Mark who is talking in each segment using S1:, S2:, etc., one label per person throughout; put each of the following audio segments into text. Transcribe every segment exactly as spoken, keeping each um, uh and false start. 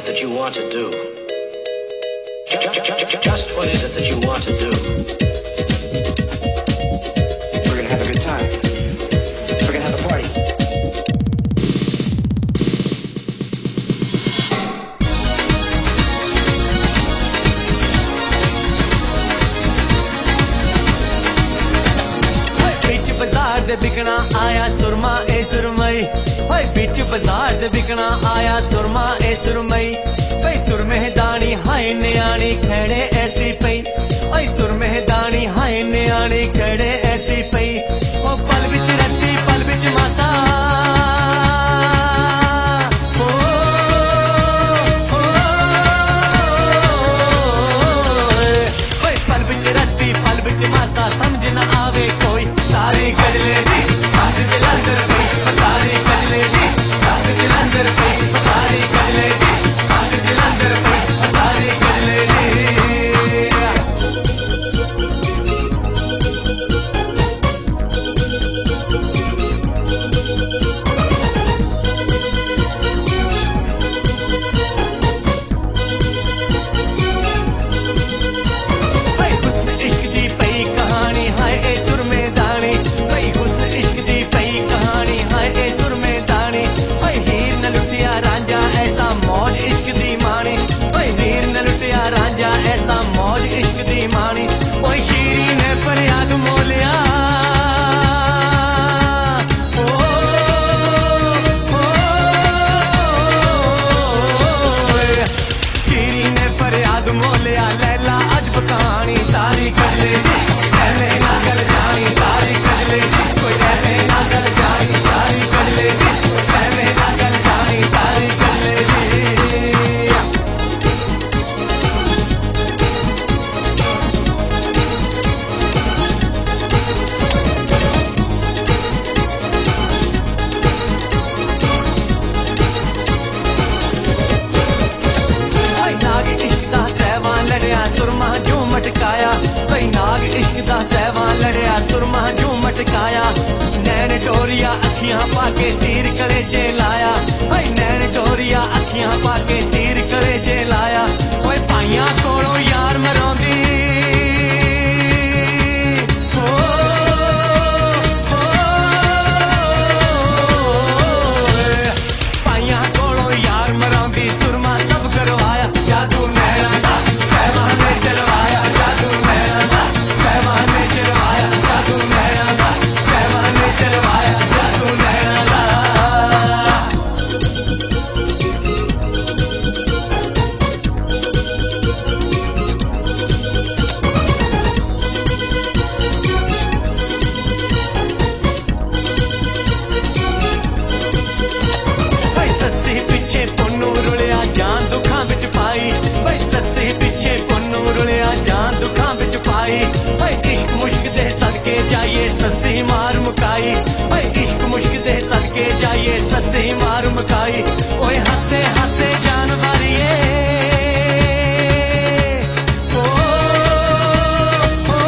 S1: it that you want to do? Just what is it that you want to do? We're gonna have a good time. We're gonna have a party.
S2: बिच बाजार दे बिकना आया सुरमा ए सुरमई, होए बिच बाजार दे बिकना आया सुरमा ए सुरमई, भाई सुरमहदानी हाय न्याणी खड़े ऐसी पई, ओए सुरमहदानी हाय न्याणी खड़े ऐसी पई, ओ पल बिच रत्ती पल बिच मासा, ओ ओए पल बिच रत्ती पल बिच मासा, समझ न आवे कोई सारी गजले दी हाथ जलंधर पई, सारी गजले दी हाथ जलंधर पई, सारी गजले दी हाथ जलंधर पई, सारी गजले दी। भाई हुस्न इश्क दी पई कहानी हाय ए सुरमेदानी, भाई हुस्न इश्क दी पई कहानी हाय ए सुरमेदानी, भाई हीर न लुटिया रांझा ऐसा मौज इश्क दी मानी, भाई हीर न लुटिया रांझा ऐसा मौज इश्क दी मानी, ओए शीरी ने फरियाद मोलिया, ओ ओ शीरी ने फरियाद मोलिया, लैला अजब कहानी सारी गजले दी, कहने ना गल जानी सारी गजले दी, कोई कहने ना गल जानी सारी गजले दी, कहने ना गल जानी सारी गजले दी। भाई नाग इश्क दा सहवान लड़िया सुरमा जो मटकाया, भाई नाग इश्क दा सहवान लड़िया सुरमा जो मटकाया, नैन डोरिया अखियां पाके तीर कलेजे लाया, भाई नैन डोरिया अखियां पाके तीर कलेजे लाया, ओए पाइयां कोलों यार मरौंदी, ओ ओ पाइयां कोलों यार मरौंदी, सुरमा सब करवाया, जादू नैना दा सहवान ने चलवाया, जादू नैना दा सहवान ने चलवाया, जादू नैना दा सहवान ने चलवाया, जादू नैना दा। भाई सस्सी पिछे पुन्नू रुलिया जान दुखां बिच पाई, भाई सस्सी पिछे पुन्नू रुलिया जान दुखां बिच पाई, भाई इश्क मुश्क दे सदके जाइए सस्सी मार मुकाई, भाई इश्क मुश्क दे सदके जाइए सस्सी मार मुकाई, ओए हंसते हंसते जान वारिए, ओ ओ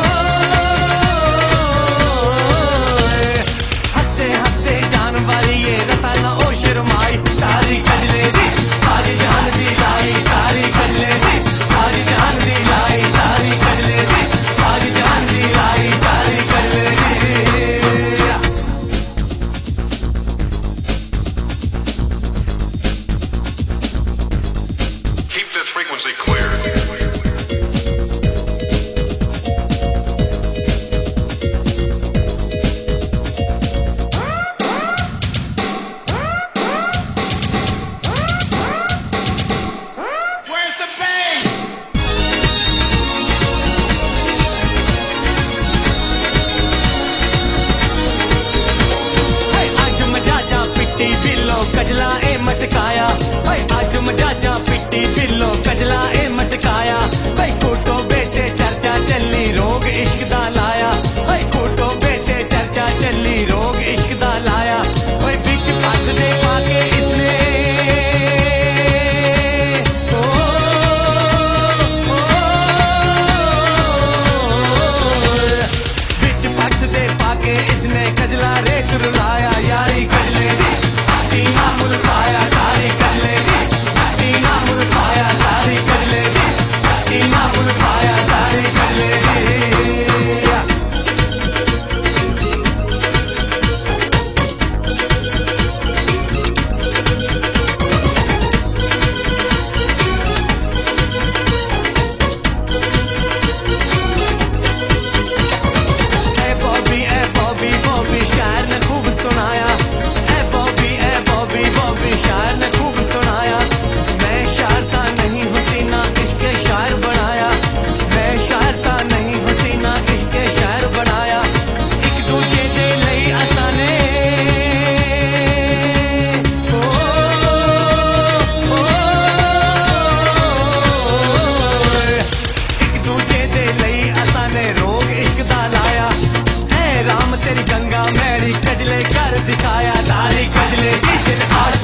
S2: हंसते हंसते जान वारिए, रता ना ओ शर्माई, सारी गजले दी आज जान दी लाई, सारी गजले दी आज जान दी लाई, सारी गजले दी आज जान दी लाई, सारी गजले दी।
S3: Keep this frequency clear.
S4: Where's the bass?
S2: हाय आज मजाजा पिट्टी बिल्लो कजला ए मटकाया, हाय आज मजाजा पिट्टी बिल्लो कजला ए मटकाया, भाई कोटो बेटे चर्चा चली रोग इश्क दा लाया, हाय कोटो बेटे चर्चा चली रोग इश्क दा लाया, ओए बिच पस दे पाके इसने, ओ ओ बिच पस दे पाके इसने कजला रेत रुलाया, यारी गजले दी आटी ना मुल पाया, सारी गजले दी आटी ना मुल वाली गजले डी जे ने आठ